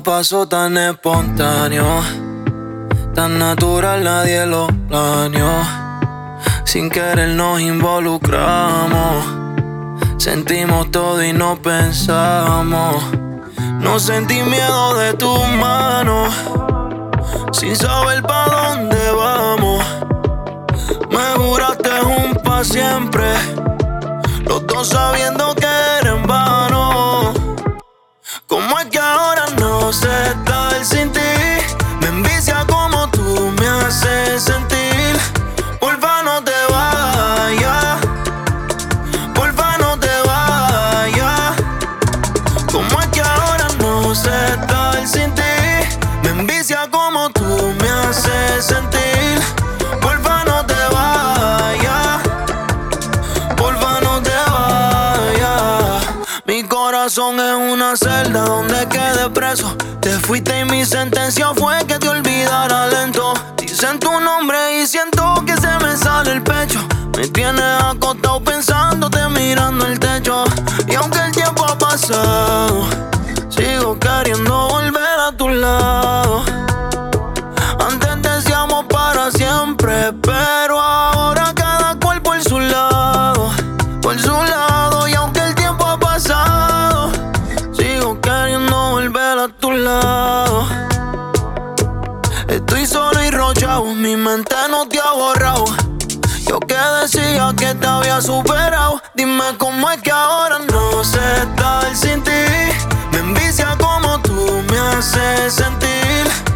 Todo pasó tan espontáneo, tan natural, nadie lo planeó. Sin querer nos involucramos, sentimos todo y no pensamos. No sentí miedo de tus manos, sin saber pa' dónde vamos. Me juraste un pa' siempre, los dos sabiendo que era en vano. ¿Cómo es que ahora no sé estar sin ti? Me envicia como tú me haces sentir. Porfa no te vayas, porfa no te vayas. ¿Cómo es que ahora no sé estar sin ti? Me envicia como tú me haces sentir. Porfa no te vayas, porfa no te vayas. Mi corazón es una celda donde quedé preso. Te fuiste y mi sentencia fue que te olvidara lento. Dicen tu nombre y siento que se me sale el pecho. Me tienes acostado pensándote mirando el techo. Y aunque el tiempo ha pasado, sigo queriendo volver a tu lado. Antes decíamos para siempre, pero ahora cada cual por su lado, por su lado. Y aunque el tiempo ha pasado, sigo queriendo volver a tu lado. Estoy solo y rochado, mi mente no te ha borrado. Yo que decía que te había superado. Dime cómo es que ahora no sé estar sin ti. Me envicia como tú me haces sentir.